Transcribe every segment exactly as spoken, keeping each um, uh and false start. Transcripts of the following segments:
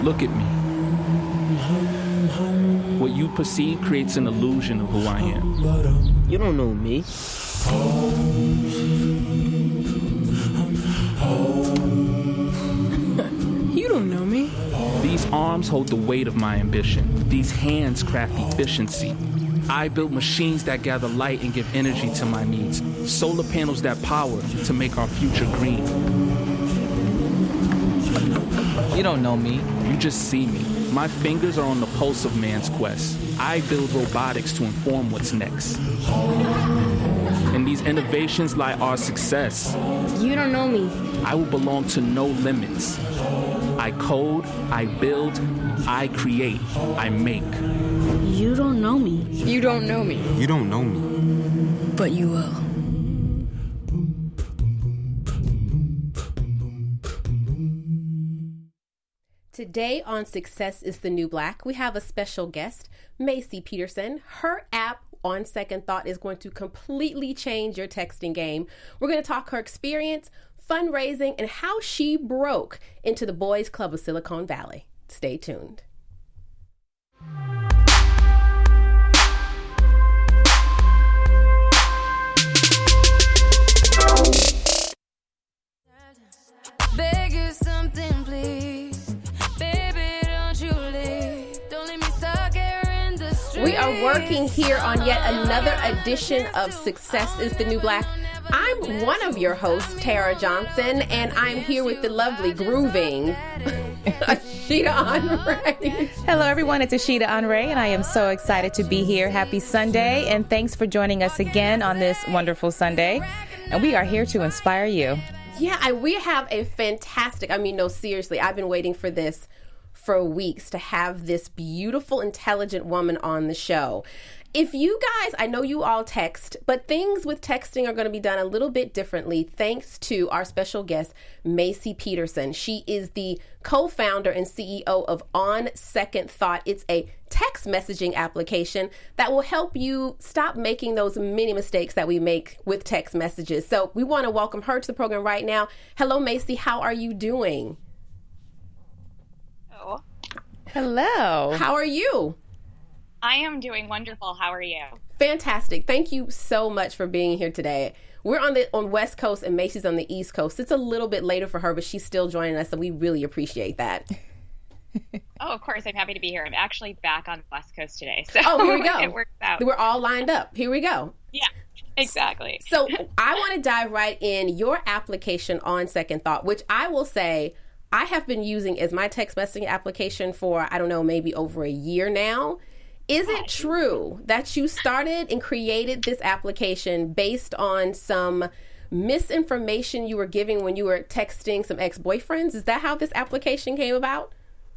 Look at me. What you perceive creates an illusion of who I am. You don't know me. You don't know me. These arms hold the weight of my ambition. These hands craft efficiency. I build machines that gather light and give energy to my needs. Solar panels that power to make our future green. You don't know me. You just see me. My fingers are on the pulse of man's quest. I build robotics to inform what's next. In these innovations lie our success. You don't know me. I will belong to no limits. I code, I build, I create, I make. You don't know me. You don't know me. You don't know me. But you will. Today on Success is the New Black, we have a special guest, Macy Peterson. Her app, On Second Thought, is going to completely change your texting game. We're going to talk her experience, fundraising, and how she broke into the Boys Club of Silicon Valley. Stay tuned. Beg you something, please. Baby, don't you leave. Don't leave me stuck here in the street. We are working here on yet another edition of Success is the New Black. I'm one of your hosts, Tara Johnson, and I'm here with the lovely, grooving Ashita Andre. Hello, everyone. It's Ashita Andre, and I am so excited to be here. Happy Sunday, and thanks for joining us again on this wonderful Sunday. And we are here to inspire you. Yeah, I, we have a fantastic, I mean, no, seriously, I've been waiting for this for weeks to have this beautiful, intelligent woman on the show. If you guys, I know you all text, but things with texting are going to be done a little bit differently thanks to our special guest, Macy Peterson. She is the co-founder and C E O of On Second Thought. It's a text messaging application that will help you stop making those many mistakes that we make with text messages. So we want to welcome her to the program right now. Hello, Macy. How are you doing? Hello. Hello. How are you? I am doing wonderful. How are you? Fantastic. Thank you so much for being here today. We're on the on West Coast and Macy's on the East Coast. It's a little bit later for her, but she's still joining us, and we really appreciate that. Oh, of course. I'm happy to be here. I'm actually back on the West Coast today. So oh, here we go. It works out. We're all lined up. Here we go. Yeah, exactly. So I want to dive right in. Your application, On Second Thought, which I will say I have been using as my text messaging application for, I don't know, maybe over a year now. Is it true that you started and created this application based on some misinformation you were giving when you were texting some ex-boyfriends? Is that how this application came about?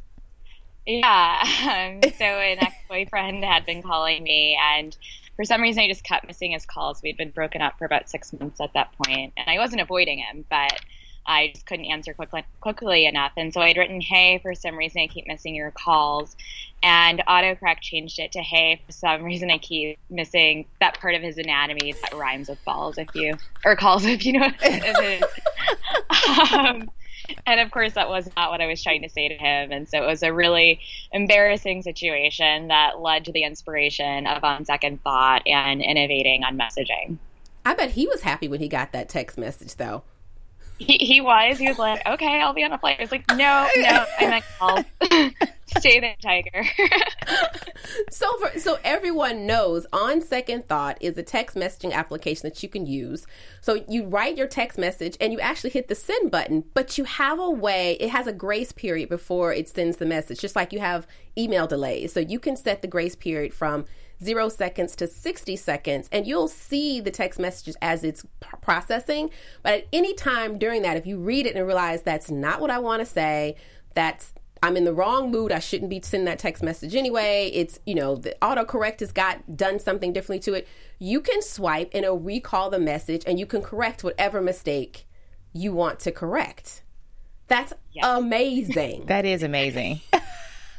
Yeah. Um, so an ex-boyfriend had been calling me, and for some reason I just kept missing his calls. We'd been broken up for about six months at that point, and I wasn't avoiding him, but I just couldn't answer quickly, quickly enough. And so I'd written, hey, for some reason I keep missing your calls. And autocorrect changed it to, hey, for some reason I keep missing that part of his anatomy that rhymes with balls, if you, or calls, if you know what it is. um, and of course, that was not what I was trying to say to him. And so it was a really embarrassing situation that led to the inspiration of On Second Thought and innovating on messaging. I bet he was happy when he got that text message, though. He he was. He was like, okay, I'll be on a flight. I was like, no, no, I meant calls. Stay there, tiger. so for, so everyone knows On Second Thought is a text messaging application that you can use. So you write your text message and you actually hit the send button, but you have a way, it has a grace period before it sends the message, just like you have email delays. So you can set the grace period from zero seconds to sixty seconds, and you'll see the text messages as it's p- processing. But at any time during that, if you read it and realize that's not what I want to say, that's I'm in the wrong mood, I shouldn't be sending that text message anyway, it's, you know, the autocorrect has got done something differently to it, you can swipe and it'll recall the message and you can correct whatever mistake you want to correct. That's yes. amazing. That is amazing. Thank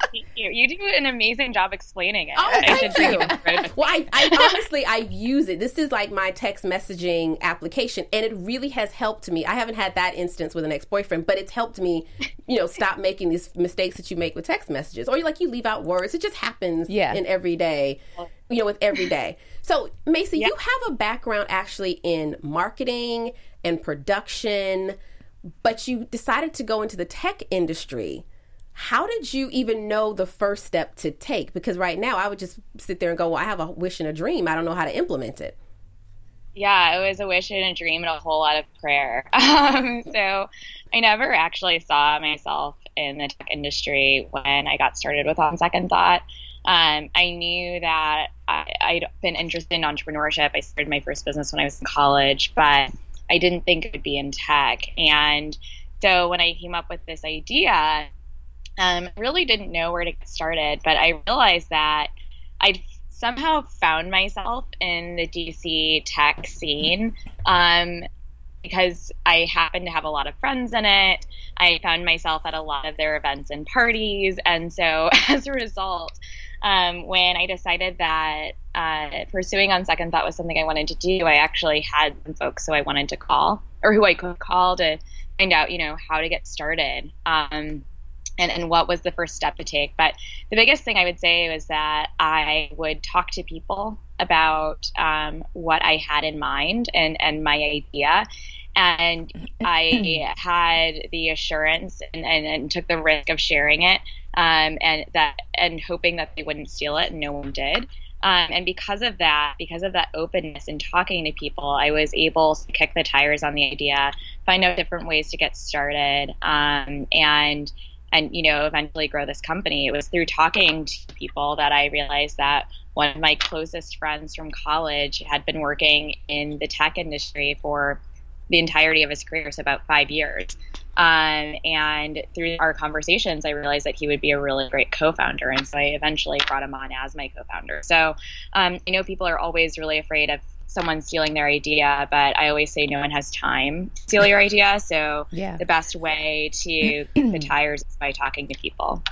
you. You do an amazing job explaining it. Oh, I thank should you. take it. Well, I, I honestly, I use it. This is like my text messaging application, and it really has helped me. I haven't had that instance with an ex-boyfriend, but it's helped me, you know, stop making these mistakes that you make with text messages. Or you like you leave out words. It just happens Yeah. in every day, you know, with every day. So, Macy, Yeah. you have a background actually in marketing and production, but you decided to go into the tech industry. How did you even know the first step to take? Because right now I would just sit there and go, well, I have a wish and a dream. I don't know how to implement it. Yeah, it was a wish and a dream and a whole lot of prayer. Um, so I never actually saw myself in the tech industry when I got started with On Second Thought. Um, I knew that I, I'd been interested in entrepreneurship. I started my first business when I was in college, but I didn't think it would be in tech. And so when I came up with this idea, Um, I really didn't know where to get started, but I realized that I'd somehow found myself in the D C tech scene um, because I happened to have a lot of friends in it. I found myself at a lot of their events and parties. And so as a result, um, when I decided that uh, pursuing On Second Thought was something I wanted to do, I actually had some folks who I wanted to call or who I could call to find out, you know, how to get started. Um, And, and what was the first step to take. But the biggest thing I would say was that I would talk to people about um, what I had in mind and, and my idea. And I had the assurance and, and, and took the risk of sharing it um, and that and hoping that they wouldn't steal it, and no one did. Um, and because of that, because of that openness and talking to people, I was able to kick the tires on the idea, find out different ways to get started, um, and and, you know, eventually grow this company. It was through talking to people that I realized that one of my closest friends from college had been working in the tech industry for the entirety of his career, so about five years. Um, and through our conversations, I realized that he would be a really great co-founder. And so I eventually brought him on as my co-founder. So um, I know people are always really afraid of someone stealing their idea, but I always say no one has time to steal your idea. So Yeah. the best way to kick the tires is by talking to people.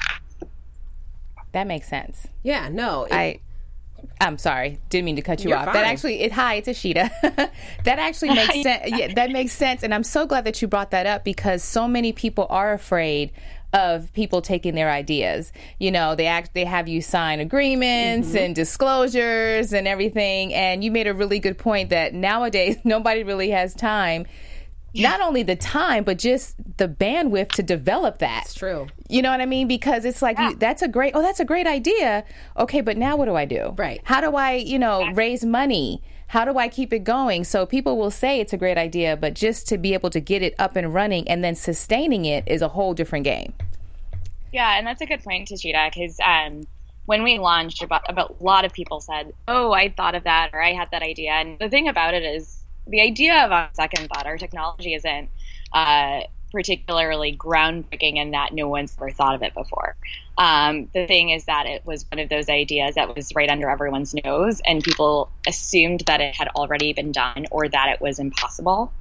That makes sense. Yeah, no. It, I, I'm sorry, didn't mean to cut you You're off. fine. That actually, it, hi, it's Ashita. That actually makes sense. Yeah, that makes sense, and I'm so glad that you brought that up because so many people are afraid of people taking their ideas. You know, they act, they have you sign agreements mm-hmm. and disclosures and everything. And you made a really good point that nowadays nobody really has time. Yeah. Not only the time, but just the bandwidth to develop that. It's true. You know what I mean? Because it's like, Yeah. you, that's a great, oh, that's a great idea. Okay, but now what do I do? Right. How do I, you know, raise money? How do I keep it going? So people will say it's a great idea, but just to be able to get it up and running and then sustaining it is a whole different game. Yeah, and that's a good point, Tashita, because um, when we launched, about, about a lot of people said, oh, I thought of that, or I had that idea. And the thing about it is, the idea of On Second Thought, our technology isn't uh, particularly groundbreaking in that no one's ever thought of it before. Um, the thing is that it was one of those ideas that was right under everyone's nose, and people assumed that it had already been done or that it was impossible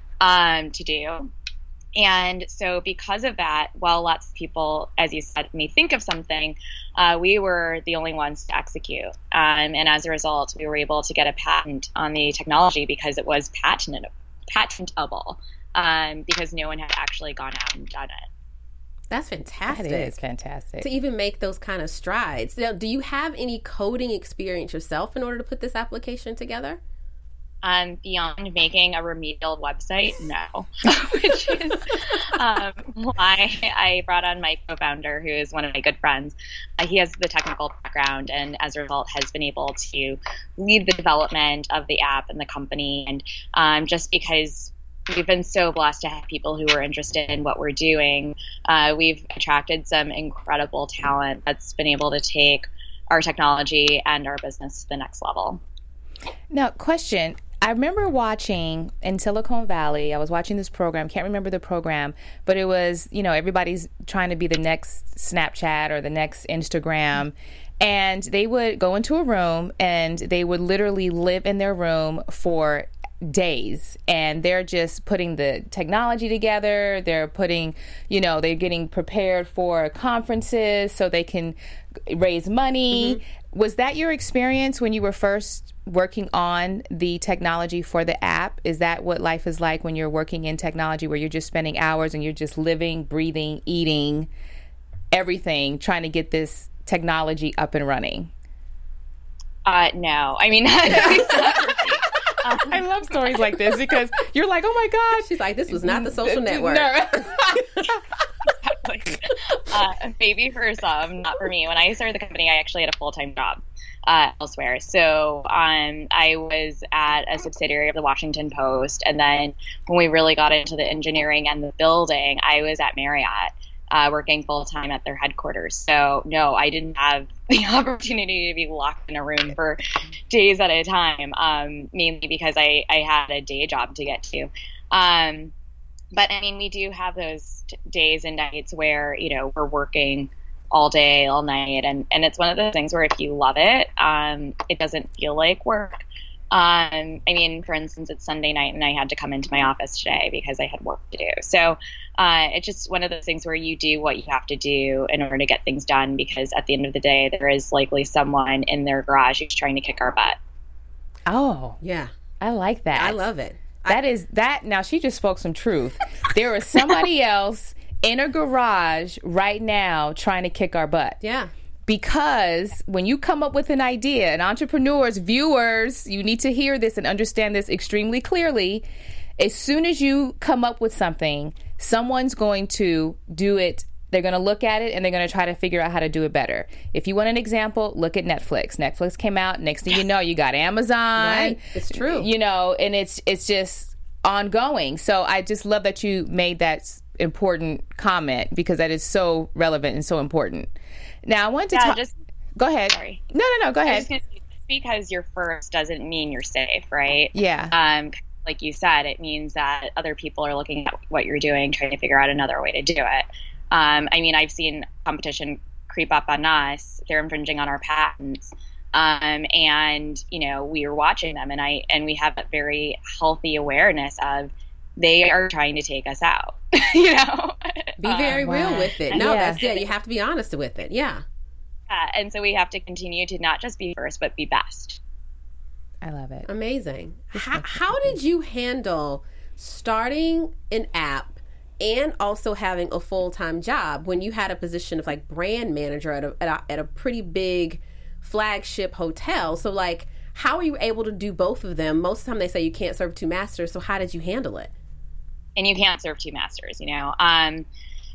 um, to do. And so because of that, while lots of people, as you said, may think of something, uh, we were the only ones to execute. Um, and as a result, we were able to get a patent on the technology because it was patent- patentable, um, because no one had actually gone out and done it. That's fantastic. That is fantastic. To even make those kind of strides. Now, do you have any coding experience yourself in order to put this application together? Um, beyond making a remedial website, no. Which is um, why I brought on my co-founder, who is one of my good friends. Uh, he has the technical background, and as a result, has been able to lead the development of the app and the company. And um, just because we've been so blessed to have people who are interested in what we're doing, uh, we've attracted some incredible talent that's been able to take our technology and our business to the next level. Now, question. I remember watching in Silicon Valley, I was watching this program, can't remember the program, but it was, you know, everybody's trying to be the next Snapchat or the next Instagram. And they would go into a room and they would literally live in their room for days, and they're just putting the technology together. They're putting, you know, they're getting prepared for conferences so they can raise money. Mm-hmm. Was that your experience when you were first working on the technology for the app? Is that what life is like when you're working in technology, where you're just spending hours and you're just living, breathing, eating, everything, trying to get this technology up and running? Uh, no. I mean, I love stories like this because you're like, oh my God. She's like, this was not the social network. No. uh, maybe for some, not for me. When I started the company, I actually had a full-time job uh, elsewhere. So um, I was at a subsidiary of the Washington Post. And then when we really got into the engineering and the building, I was at Marriott. Uh, working full-time at their headquarters. So, no, I didn't have the opportunity to be locked in a room for days at a time, um, mainly because I, I had a day job to get to. Um, but, I mean, we do have those t- days and nights where, you know, we're working all day, all night, and, and it's one of those things where if you love it, um, it doesn't feel like work. Um, I mean, for instance, it's Sunday night and I had to come into my office today because I had work to do. So uh, it's just one of those things where you do what you have to do in order to get things done, because at the end of the day, there is likely someone in their garage who's trying to kick our butt. Oh, yeah. I like that. I love it. That I- is that. Now, she just spoke some truth. There is somebody else in a garage right now trying to kick our butt. Yeah. Because when you come up with an idea, and entrepreneurs, viewers, you need to hear this and understand this extremely clearly. As soon as you come up with something, someone's going to do it. They're going to look at it and they're going to try to figure out how to do it better. If you want an example, look at Netflix. Netflix came out. Next thing you know, you got Amazon. Right. It's true. You know, and it's it's just ongoing. So I just love that you made that important comment, because that is so relevant and so important. Now, I want to yeah, talk. Just, go ahead. Sorry. No, no, no. Go ahead. Just because you're first doesn't mean you're safe, right? Yeah. Um, like you said, it means that other people are looking at what you're doing, trying to figure out another way to do it. Um, I mean, I've seen competition creep up on us. They're infringing on our patents. Um, and, you know, we were watching them, and I and we have a very healthy awareness of they are trying to take us out, you know? Be very uh, real wow. with it. No, Yeah. that's it. You have to be honest with it. Yeah. Uh, and so we have to continue to not just be first, but be best. I love it. Amazing. How, how did you handle starting an app and also having a full-time job when you had a position of like brand manager at a, at a, at a pretty big flagship hotel? So like, how are you able to do both of them? Most of the time they say you can't serve two masters. So how did you handle it? And you can't serve two masters, you know? Um,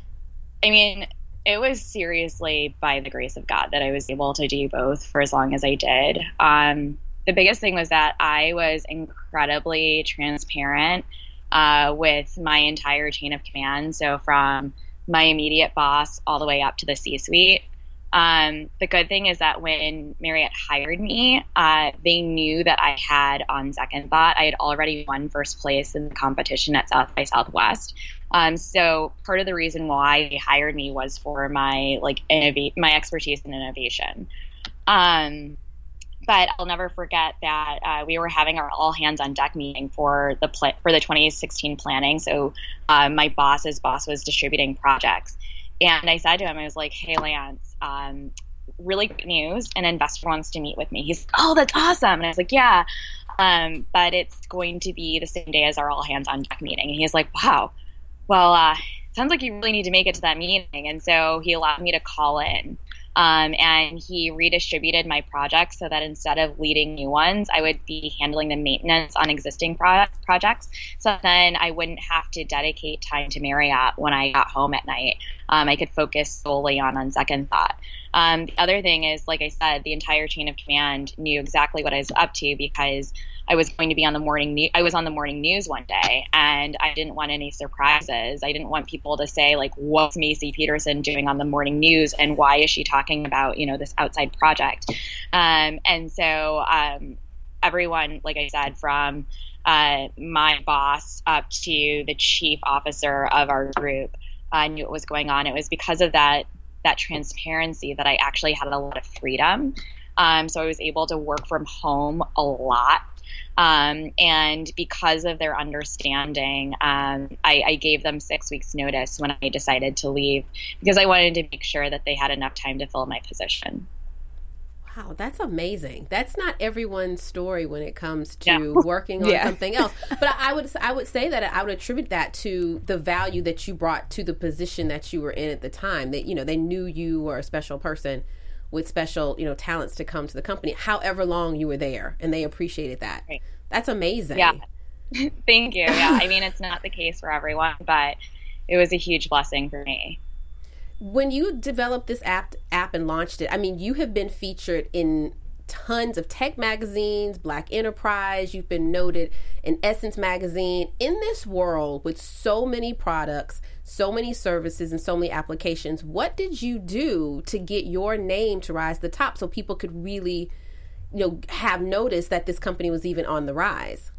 I mean, it was seriously by the grace of God that I was able to do both for as long as I did. Um, the biggest thing was that I was incredibly transparent uh, with my entire chain of command. So from my immediate boss all the way up to the C-suite. Um, the good thing is that when Marriott hired me, uh, they knew that I had, on second thought, I had already won first place in the competition at South by Southwest. Um, so part of the reason why they hired me was for my like innovate, my expertise in innovation. Um, but I'll never forget that uh, we were having our all hands on deck meeting for the pl- for the twenty sixteen planning. So uh, my boss's boss was distributing projects. And I said to him, I was like, hey, Lance, um, really good news. An investor wants to meet with me. He's like, oh, that's awesome. And I was like, yeah, um, but it's going to be the same day as our all hands on deck meeting. And he's like, wow, well, uh, sounds like you really need to make it to that meeting. And so he allowed me to call in. Um, and he redistributed my projects so that instead of leading new ones, I would be handling the maintenance on existing pro- projects. So then I wouldn't have to dedicate time to Marriott when I got home at night. Um, I could focus solely on on second thought. Um, the other thing is, like I said, the entire chain of command knew exactly what I was up to because I was going to be on the morning news. I was on the morning news one day, and I didn't want any surprises. I didn't want people to say, like, what's Macy Peterson doing on the morning news, and why is she talking about, you know, this outside project? Um, and so um, everyone, like I said, from uh, my boss up to the chief officer of our group uh, knew what was going on. It was because of that that transparency that I actually had a lot of freedom. Um, so I was able to work from home a lot. Um, and because of their understanding, um, I, I gave them six weeks notice when I decided to leave, because I wanted to make sure that they had enough time to fill my position. Wow, that's amazing. That's not everyone's story when it comes to Yeah. working on Yeah. something else. But I would I would say that I would attribute that to the value that you brought to the position that you were in at the time. That, you know, they knew you were a special person with special, you know, talents to come to the company, however long you were there, and they appreciated that. Right. That's amazing. Yeah. Thank you. Yeah. I mean, it's not the case for everyone, but it was a huge blessing for me. When you developed this app app and launched it, I mean, you have been featured in tons of tech magazines, Black Enterprise, you've been noted in Essence magazine. In this world with so many products, so many services, and so many applications, what did you do to get your name to rise to the top so people could really, you know, have noticed that this company was even on the rise?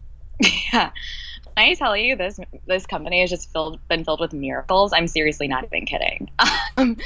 Yeah. When I tell you this this company has just filled been filled with miracles, I'm seriously not even kidding. Um,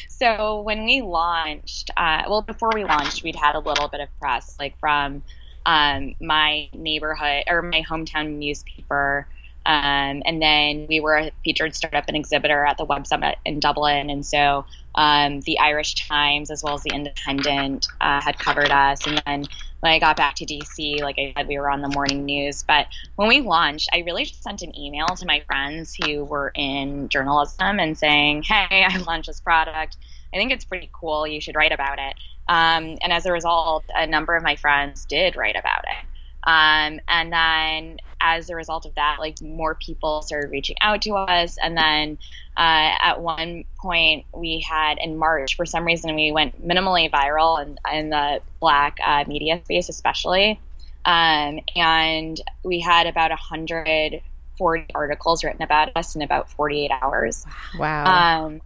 so when we launched, uh, well, before we launched, we'd had a little bit of press, like from um, my neighborhood or my hometown newspaper. Um, and then we were a featured startup and exhibitor at the Web Summit in Dublin. And so um, the Irish Times as well as the Independent uh, had covered us. And then when I got back to D C, like I said, we were on the morning news. But when we launched, I really just sent an email to my friends who were in journalism and saying, hey, I launched this product. I think it's pretty cool. You should write about it. Um, and as a result, a number of my friends did write about it. Um, and then as a result of that, like more people started reaching out to us. And then uh, at one point we had in March, for some reason, we went minimally viral in, in the Black uh, media space, especially. Um, and we had about one hundred forty articles written about us in about forty-eight hours. Wow. Um,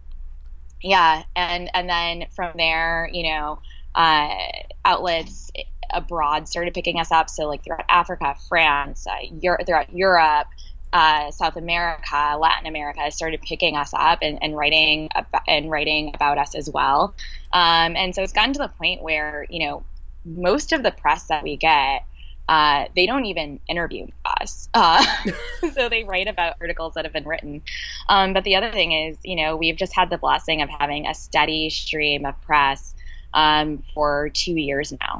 yeah. And, and then from there, you know, uh, outlets abroad started picking us up. So like throughout Africa, France, uh, Europe, throughout Europe, uh, South America, Latin America started picking us up and, and writing about, and writing about us as well. Um, and so it's gotten to the point where, you know, most of the press that we get, uh, they don't even interview us. Uh, so they write about articles that have been written. Um, but the other thing is, you know, we've just had the blessing of having a steady stream of press um, for two years now.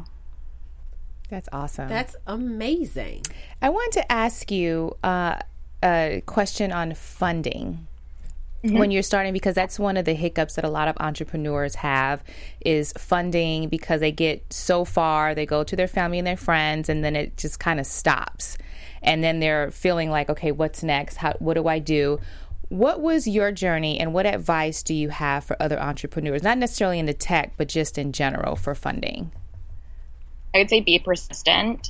That's awesome. That's amazing. I want to ask you uh, a question on funding. Mm-hmm. When you're starting, because that's one of the hiccups that a lot of entrepreneurs have is funding, because they get so far, they go to their family and their friends, and then it just kind of stops. And then they're feeling like, okay, what's next? How, what do I do? What was your journey, and what advice do you have for other entrepreneurs, not necessarily in the tech, but just in general for funding? I would say be persistent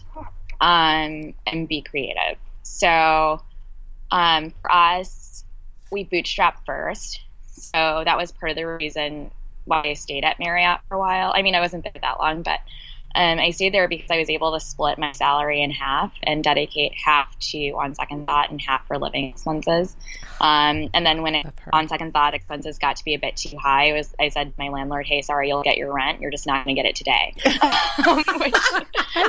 um, and be creative. So um, for us, we bootstrapped first. So that was part of the reason why I stayed at Marriott for a while. I mean, I wasn't there that long, but um, I stayed there because I was able to split my salary in half and dedicate half to On Second Thought and half for living expenses. Um, and then when it, On Second Thought expenses got to be a bit too high, it was, I said to my landlord, hey, sorry, you'll get your rent. You're just not going to get it today. um, which, I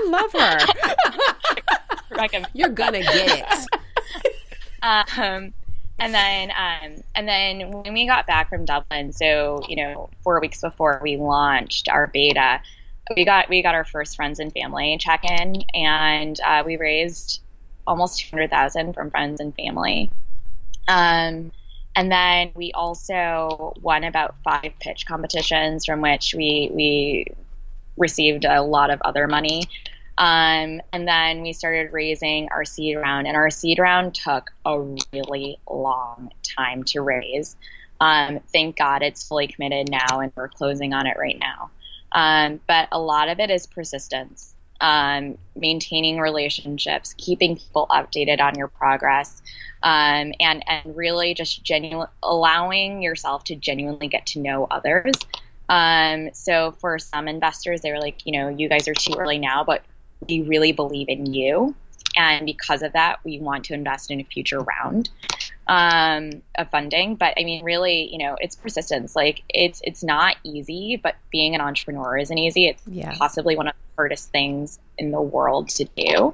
love her. You're going to get it. um, and then, um, and then when we got back from Dublin, so, you know, four weeks before we launched our beta, we got, we got our first friends and family check in, and, uh, we raised almost two hundred thousand from friends and family. Um, and then we also won about five pitch competitions from which we, we received a lot of other money. Um, and then we started raising our seed round, and our seed round took a really long time to raise. Um, thank God it's fully committed now, and we're closing on it right now. Um, but a lot of it is persistence, um, maintaining relationships, keeping people updated on your progress, um, and, and really just genuine, allowing yourself to genuinely get to know others. Um, so for some investors, they were like, you know, you guys are too early now, but we really believe in you. And because of that, we want to invest in a future round. um, of funding. But I mean, really, you know, it's persistence. Like it's it's not easy, but being an entrepreneur isn't easy. It's Yeah. possibly one of the hardest things in the world to do.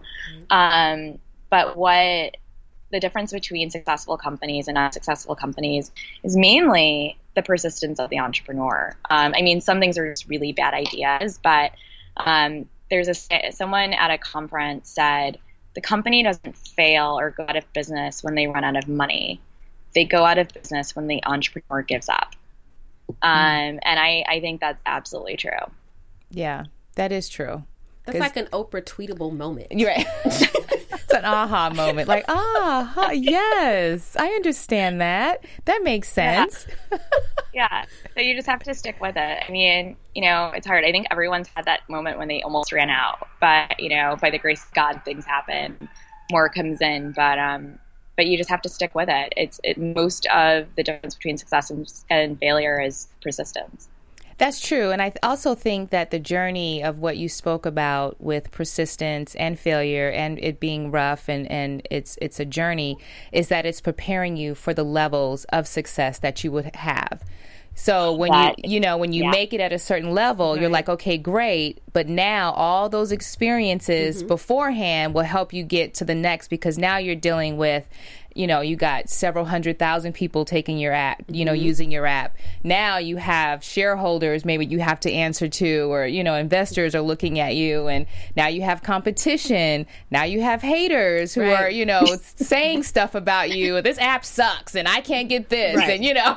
Um, but what the difference between successful companies and unsuccessful companies is mainly the persistence of the entrepreneur. Um, I mean, some things are just really bad ideas, but um, there's a someone at a conference said the company doesn't fail or go out of business when they run out of money. They go out of business when the entrepreneur gives up. Um, and I, I think that's absolutely true. Yeah, that is true. That's like an Oprah tweetable moment. You're right. It's an aha moment. Like, ah, yes, I understand that. That makes sense. Yeah. Yeah. So you just have to stick with it. I mean, you know, it's hard. I think everyone's had that moment when they almost ran out. But, you know, by the grace of God, things happen. More comes in. But um, but you just have to stick with it. It's it, most of the difference between success and, and failure is persistence. That's true. And I th- also think that the journey of what you spoke about with persistence and failure and it being rough and, and it's it's a journey is that it's preparing you for the levels of success that you would have. So when That- you, you know, when you yeah. make it at a certain level, you're like, okay, great. But now all those experiences beforehand will help you get to the next because now you're dealing with, you know, you got several hundred thousand people taking your app, you know, using your app. Now you have shareholders maybe you have to answer to, or, you know, investors are looking at you. And now you have competition. Now you have haters who Right. are, you know, saying stuff about you. This app sucks and I can't get this. Right. And, you know,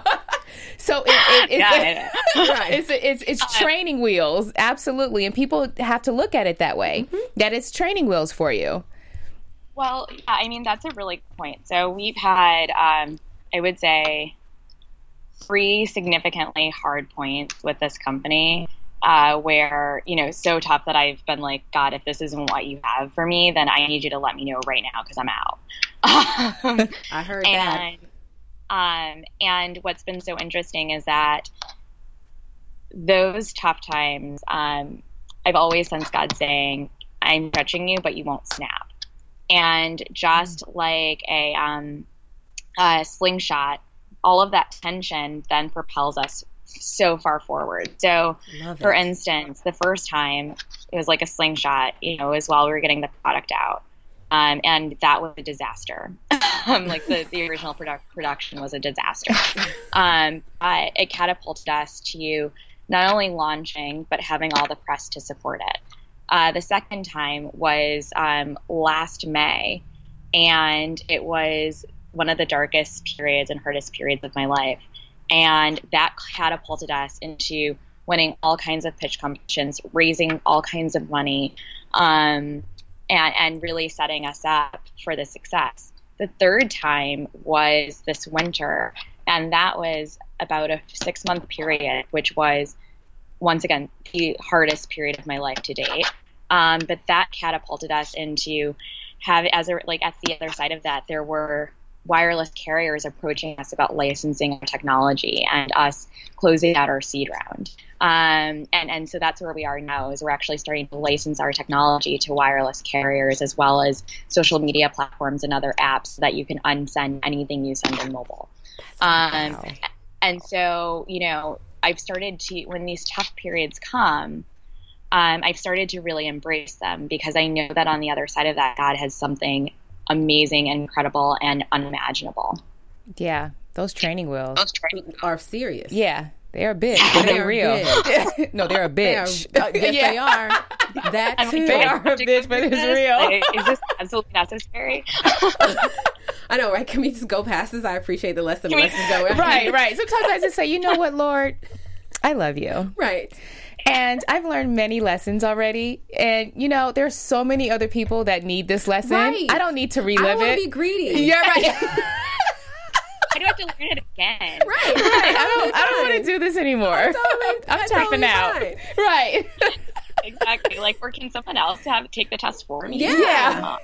so it, it, it's, Yeah, it's, it's, it's training wheels. Absolutely. And people have to look at it that way, that it's training wheels for you. Well, yeah, I mean, that's a really good point. So we've had, um, I would say, three significantly hard points with this company uh, where, you know, so tough that I've been like, God, if this isn't what you have for me, then I need you to let me know right now because I'm out. um, I heard and, um, and what's been so interesting is that those tough times, um, I've always sensed God saying, I'm stretching you, but you won't snap. And just like a, um, a slingshot, all of that tension then propels us so far forward. So, Love for it. instance, the first time it was like a slingshot, you know, as while we were getting the product out. Um, and that was a disaster. um, like the, the original produ- production was a disaster. Um, but it catapulted us to not only launching, but having all the press to support it. Uh, the second time was um, last May, and it was one of the darkest periods and hardest periods of my life. And that catapulted us into winning all kinds of pitch competitions, raising all kinds of money, um, and, and really setting us up for the success. The third time was this winter, and that was about a six-month period, which was, once again, the hardest period of my life to date. Um, but that catapulted us into have as a, like at the other side of that, there were wireless carriers approaching us about licensing our technology and us closing out our seed round. Um, and, and so that's where we are now is we're actually starting to license our technology to wireless carriers as well as social media platforms and other apps so that you can unsend anything you send on mobile. Um, and so, you know, I've started to, when these tough periods come, um, I've started to really embrace them because I know that on the other side of that, God has something amazing, incredible, and unimaginable. Yeah, those training wheels Are serious. Yeah, they're a bitch, but They they're are real. No, they're a They are, bitch. uh, yes, Yeah. they are. That I'm too. like, They do I are have a to bitch, go but through it's this? real. Like, is this absolutely necessary? I know, right? Can we just go past this? I appreciate the lesson. Can we- Let's just go. Right, right. Sometimes I just say, you know what, Lord, I love you. Right. And I've learned many lessons already. And, you know, there's so many other people that need this lesson. Right. I don't need to I relive don't want it. to be greedy. Yeah, right. I don't have to learn it again. Right. Right. I don't, I don't want to do this anymore. I'm, totally- I'm I'm tapping totally out. fine. Right. Exactly. Like, or can someone else have take the test for me? Yeah.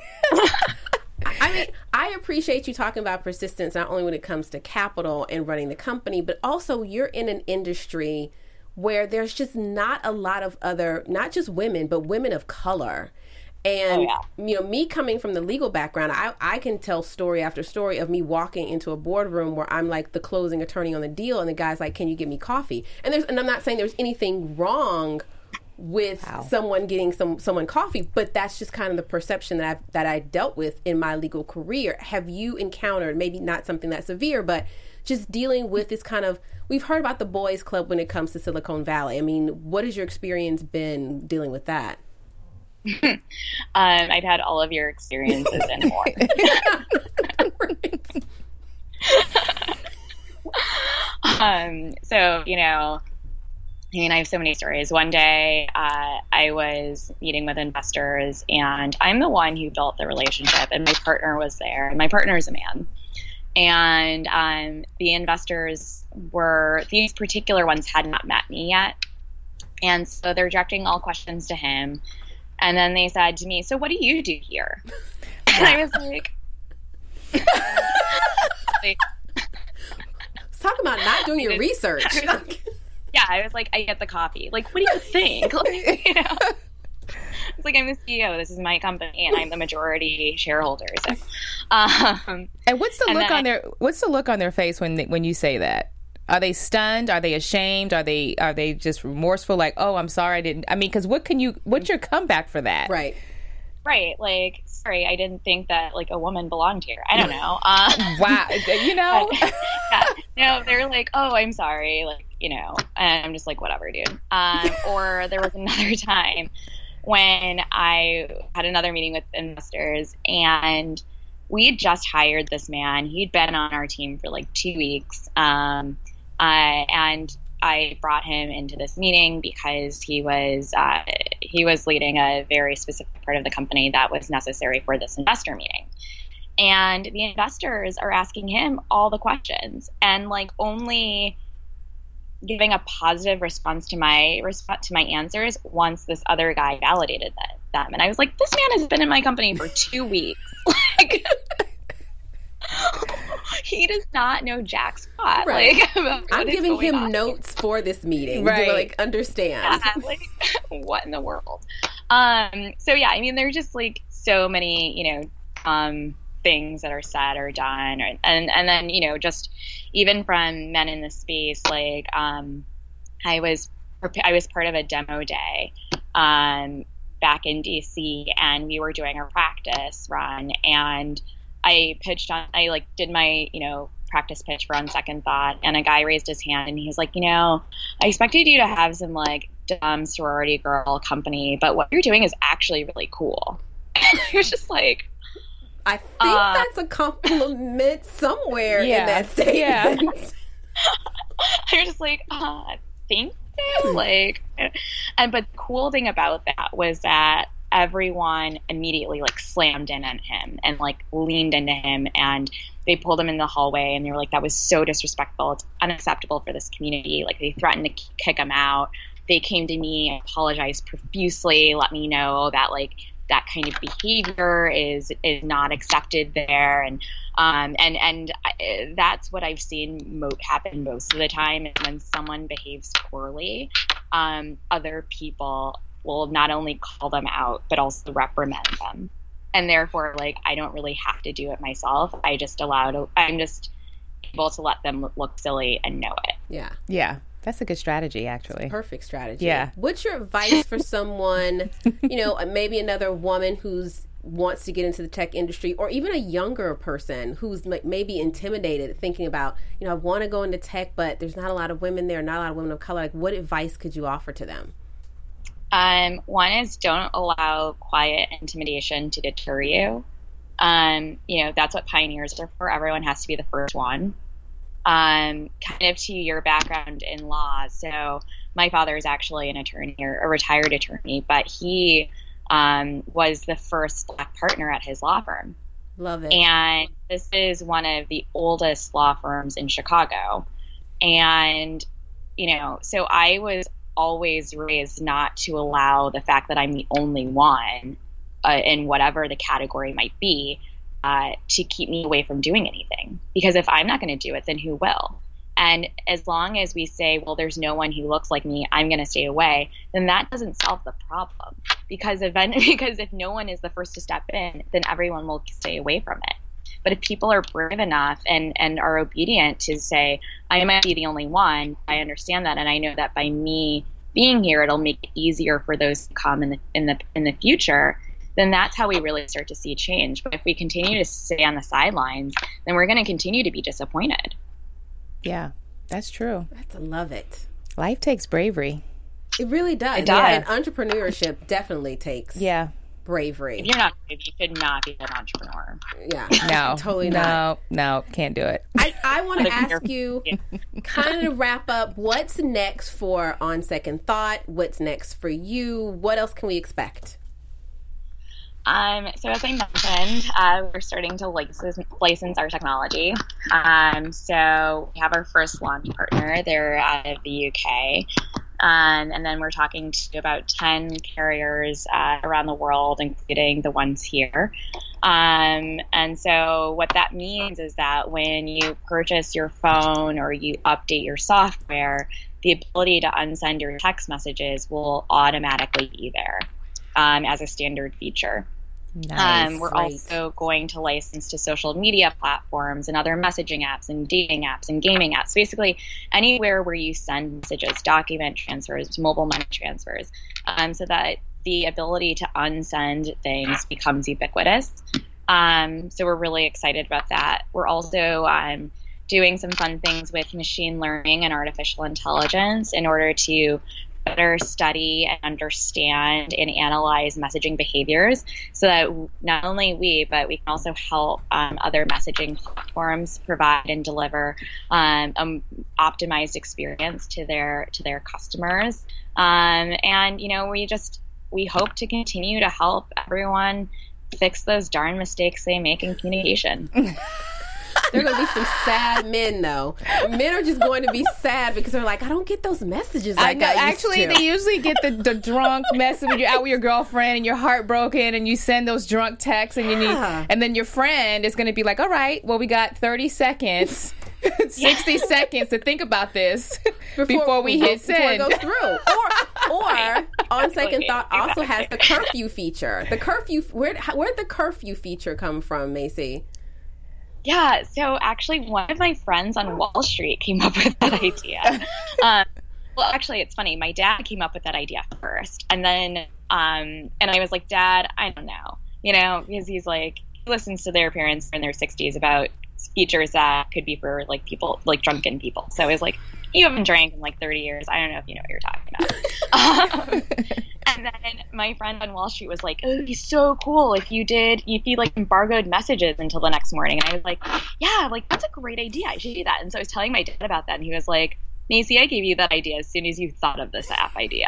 I mean, I appreciate you talking about persistence, not only when it comes to capital and running the company, but also you're in an industry where there's just not a lot of other, not just women, but women of color. And, oh, yeah. you know, me coming from the legal background, I, I can tell story after story of me walking into a boardroom where I'm like the closing attorney on the deal, and the guy's like, can you give me coffee? And there's, and I'm not saying there's anything wrong with wow. someone getting some someone coffee, but that's just kind of the perception that I've, that I dealt with in my legal career. Have you encountered, maybe not something that severe, but just dealing with this kind of, we've heard about the boys club when it comes to Silicon Valley. I mean, what has your experience been dealing with that? um, I've had all of your experiences and more. um, so, you know, I mean, I have so many stories. One day, uh, I was meeting with investors, and I'm the one who built the relationship, and my partner was there, and my partner is a man. And um, the investors were, these particular ones had not met me yet. And so they're directing all questions to him. And then they said to me, so what do you do here? And I was like, like talk about not doing your research. I was, yeah, I was like, I get the coffee. Like, what do you think? Like, you know, it's like, I'm the C E O. This is my company, and I'm the majority shareholder. So, um, and what's the and look on I, their What's the look on their face when they, when you say that? Are they stunned? Are they ashamed? Are they are they just remorseful? Like, oh, I'm sorry, I didn't. I mean, because what can you? What's your comeback for that? Right, right. Like, sorry, I didn't think that like a woman belonged here. I don't know. Um, wow, you know. But, yeah, no, they're like, oh, I'm sorry, like, you know, and I'm just like, whatever, dude. Um, or there was another time when I had another meeting with investors, and we had just hired this man. He'd been on our team for like two weeks. Um, uh, and I brought him into this meeting because he was uh, he was leading a very specific part of the company that was necessary for this investor meeting. And the investors are asking him all the questions, and like only giving a positive response to my response to my answers once this other guy validated that, them. And I was like, this man has been in my company for two weeks. Like, he does not know jack squat. Right. Like, about I'm giving him on. notes for this meeting. Right. To, like, understand. Yeah, like, what in the world? Um, so yeah, I mean, there's just like so many, you know, um, things that are said or done, or, and and then, you know, just even from men in the space, like um, I was I was part of a demo day um, back in D C, and we were doing a practice run, and I pitched on I like did my you know practice pitch for On Second Thought, and a guy raised his hand, and he's like, you know, I expected you to have some like dumb sorority girl company, but what you're doing is actually really cool. It was just like, I think uh, that's a compliment somewhere yeah, in that statement. Yeah. You're just like, uh, thank you. Like, and but the cool thing about that was that everyone immediately like slammed in on him and like leaned into him, and they pulled him in the hallway, and they were like, that was so disrespectful. It's unacceptable for this community. Like, they threatened to kick him out. They came to me, apologized profusely, let me know that like that kind of behavior is is not accepted there, and um and and I, that's what I've seen mo- happen most of the time. Is when someone behaves poorly, um, other people will not only call them out but also reprimand them, and therefore, like, I don't really have to do it myself. I just allow to. I'm just able to let them look silly and know it. Yeah, yeah. That's a good strategy, actually. Perfect strategy. Yeah. What's your advice for someone, you know, maybe another woman who's wants to get into the tech industry, or even a younger person who's maybe intimidated, thinking about, you know, I want to go into tech, but there's not a lot of women there, not a lot of women of color. Like, what advice could you offer to them? Um, one is, don't allow quiet intimidation to deter you. Um, you know, that's what pioneers are for. Everyone has to be the first one. Um, kind of to your background in law. So my father is actually an attorney, or a retired attorney, but he um, was the first Black partner at his law firm. Love it. And this is one of the oldest law firms in Chicago. And, you know, so I was always raised not to allow the fact that I'm the only one uh, in whatever the category might be, Uh, to keep me away from doing anything. Because if I'm not going to do it, then who will? And as long as we say, well, there's no one who looks like me, I'm going to stay away, then that doesn't solve the problem. Because, event- because if no one is the first to step in, then everyone will stay away from it. But if people are brave enough and, and are obedient to say, I might be the only one, I understand that, and I know that by me being here, it'll make it easier for those to come in the in the in the future, then that's how we really start to see change. But if we continue to stay on the sidelines, then we're going to continue to be disappointed. Yeah, that's true. That's, I love it. Life takes bravery. It really does. It does. Yeah, and entrepreneurship definitely takes Yeah. bravery. If you're not brave, you should not be an entrepreneur. Yeah. No. Totally no, not. No, can't do it. I, I want to ask you, kind of wrap up, what's next for On Second Thought? What's next for you? What else can we expect? Um, so as I mentioned, uh, we're starting to license, license our technology. Um, so we have our first launch partner. They're out of the U K. Um, and then we're talking to about ten carriers uh, around the world, including the ones here. Um, and so what that means is that when you purchase your phone or you update your software, the ability to unsend your text messages will automatically be there um, as a standard feature. Nice. Um, we're Great. also going to license to social media platforms and other messaging apps and dating apps and gaming apps. Basically, anywhere where you send messages, document transfers, mobile money transfers, um, so that the ability to unsend things becomes ubiquitous. Um, so we're really excited about that. We're also um, doing some fun things with machine learning and artificial intelligence in order to better study and understand and analyze messaging behaviors so that not only we, but we can also help um, other messaging platforms provide and deliver um, an optimized experience to their to their customers. Um, and, you know, we just, we hope to continue to help everyone fix those darn mistakes they make in communication. There are going to be some sad men, though. Men are just going to be sad because they're like, I don't get those messages like I, know, I used actually, to. they usually get the, the drunk message when you're out with your girlfriend and you're heartbroken and you send those drunk texts and you need, Yeah. and then your friend is going to be like, all right, well, we got thirty seconds, sixty seconds to think about this before, we hit before send. it goes through. Or, or On Second Exactly. Thought also has the Exactly. curfew feature. The curfew, where where'd the curfew feature come from, Macy? Yeah, so actually one of my friends on Wall Street came up with that idea. um, well, actually, it's funny. My dad came up with that idea first. And then, um, and I was like, Dad, I don't know. You know, because he's like, he listens to their parents in their sixties about features that could be for like people, like drunken people. So I was like, you haven't drank in like thirty years. I don't know if you know what you're talking about. um, and then my friend on Wall Street was like, oh, it'd be so cool if you did, if you like embargoed messages until the next morning. And I was like, yeah, like that's a great idea. I should do that. And so I was telling my dad about that. And he was like, Macy, I gave you that idea as soon as you thought of this app idea.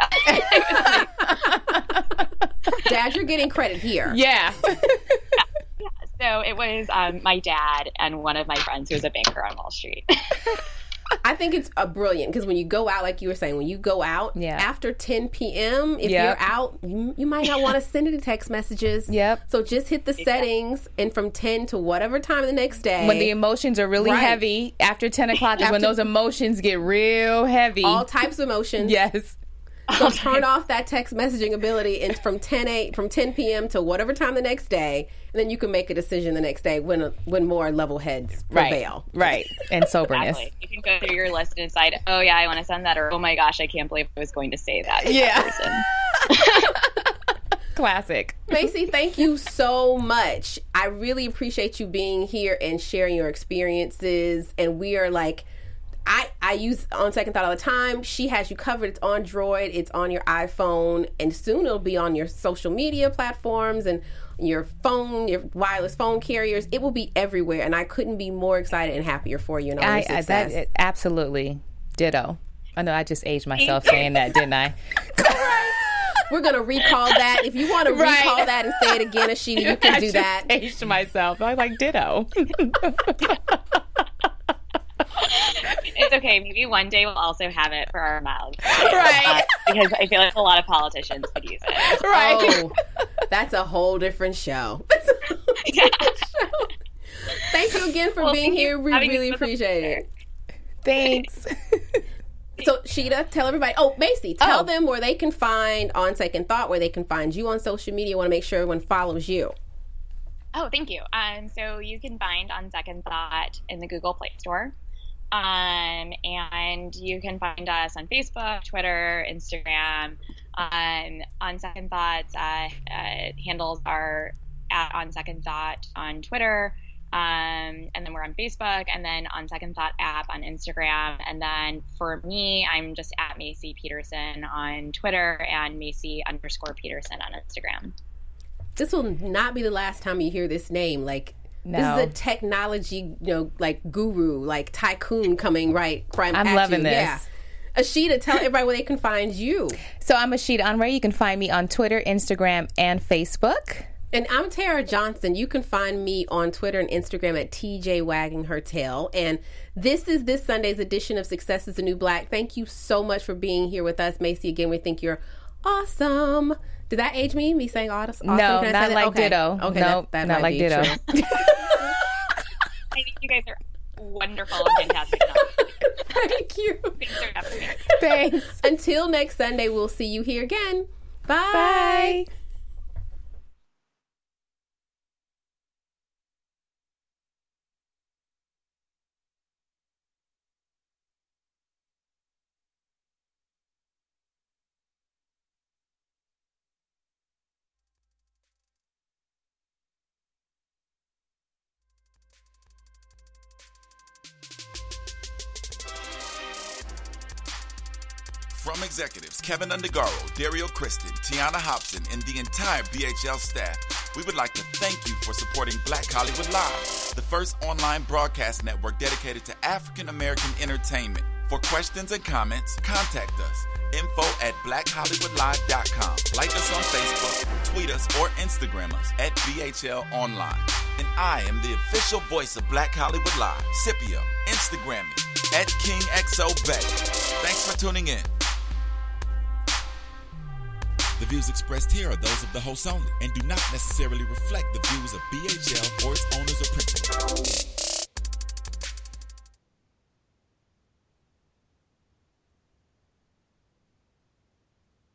Dad, you're getting credit here. Yeah. Yeah, so it was um, my dad and one of my friends who was a banker on Wall Street. I think it's a brilliant because when you go out, like you were saying, when you go out Yeah. after ten p.m., if Yep. you're out, you, you might not want to send any text messages. Yep. So just hit the settings, and from ten to whatever time the next day, When the emotions are really Right. heavy after ten o'clock is when After- those emotions get real heavy. all types of emotions. Yes. So turn off that text messaging ability and from ten eight from ten p.m. to whatever time the next day, and then you can make a decision the next day when when more level heads prevail. Right. Right. And soberness. Exactly. You can go through your list and decide, oh yeah, I want to send that, or oh my gosh, I can't believe I was going to say that. to Yeah. that person. Classic. Macy, thank you so much. I really appreciate you being here and sharing your experiences. And we are like, I, I use On Second Thought all the time. She has you covered. It's on Droid. It's on your iPhone. And soon it'll be on your social media platforms and your phone, your wireless phone carriers. It will be everywhere. And I couldn't be more excited and happier for you and all your I, I success. that absolutely ditto. I know I just aged myself saying that, didn't I? We're going to recall that. If you want to Right. recall that and say it again, Ashita, you can I do just that. aged myself. I was like ditto. It's okay. Maybe one day we'll also have it for our mouths. Right. Uh, because I feel like a lot of politicians would use it. Right. Oh, that's a whole different show. Yeah. Thank you again for Well, being thank you here. for We having really me. appreciate it. Thanks. So, Sheeta, tell everybody. Oh, Macy, tell Oh. them where they can find On Second Thought, where they can find you on social media. I want to make sure everyone follows you. Oh, thank you. Um, so you can find On Second Thought in the Google Play Store. Um, and you can find us on Facebook, Twitter, Instagram. Um, On Second Thoughts uh, uh, handles are at On Second Thought on Twitter. Um, and then we're on Facebook, and then On Second Thought app on Instagram. And then for me, I'm just at Macy Peterson on Twitter and Macy underscore Peterson on Instagram. This will not be the last time you hear this name. Like, No. this is a technology, you know, like guru, like tycoon coming right from I'm at loving you. this. Yeah. Ashita, tell everybody where they can find you. So I'm Ashita Unruh. You can find me on Twitter, Instagram, and Facebook. And I'm Tara Johnson. You can find me on Twitter and Instagram at T J Wagging Her Tail. And this is this Sunday's edition of Success is the New Black. Thank you so much for being here with us, Macy. Again, we think you're awesome. Did that age me? Me saying awesome? No, Can I say not that? like okay. ditto. Okay, Nope, that, that not might like be ditto. true. I think you guys are wonderful and fantastic. Thank you. Thanks for having me. Thanks. Until next Sunday, we'll see you here again. Bye. Bye. From executives Kevin Undergaro, Dario Kristen, Tiana Hobson, and the entire B H L staff, we would like to thank you for supporting Black Hollywood Live, the first online broadcast network dedicated to African American entertainment. For questions and comments, contact us. Info at black hollywood live dot com. Like us on Facebook, tweet us, or Instagram us at B H L Online. And I am the official voice of Black Hollywood Live, Scipio. Instagram me at King X O Bay. Thanks for tuning in. The views expressed here are those of the hosts only and do not necessarily reflect the views of B H L or its owners or principals.